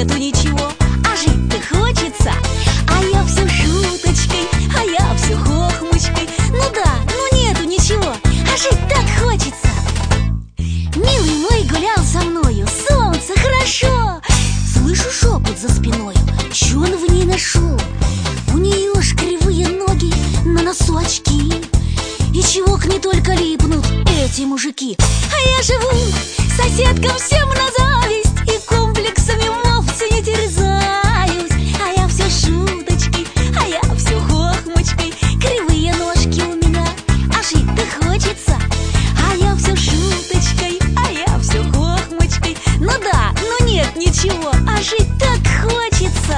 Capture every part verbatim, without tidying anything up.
нету ничего, а жить-то хочется. А я все шуточкой, а я все хохмочкой. Ну да, ну нету ничего, а жить так хочется. Милый мой гулял со мною, солнце хорошо. Слышу шепот за спиною, чё он в ней нашел? У нее ж кривые ноги, на носу очки. И чего к ней только липнут эти мужики. А я живу соседкам всем на зависть, и комплексами вовсе не терзаюсь. А я все шуточки, а я все хохмочкой. Кривые ножки у меня, а жить-то хочется. А я все шуточкой, а я все хохмочкой. Ну да, ну нет ничего, а жить так хочется.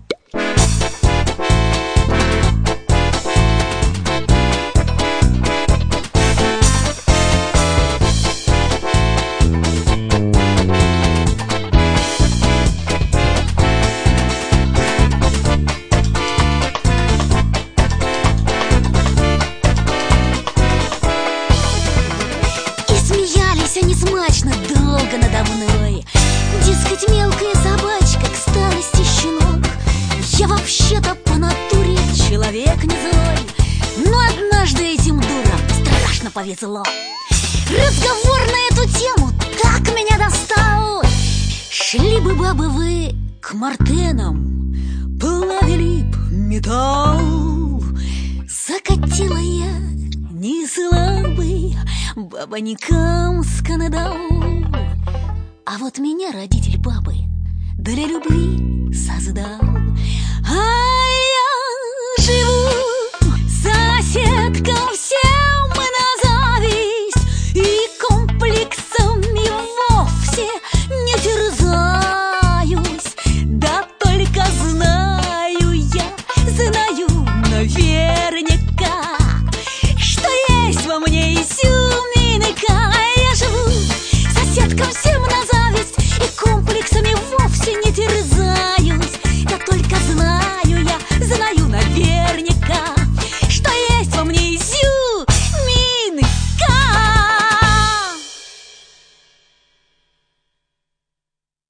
Они смачно долго надо мной. Дескать, мелкая собачка, к старости щенок. Я вообще-то по натуре человек не злой, но однажды этим дурам страшно повезло. Разговор на эту тему так меня достал. Шли бы бабы вы к Мартенам, плавили б металл. Закатила я не слабый бабонькам скандал. А вот меня родитель бабы для любви создал. А я живу соседкам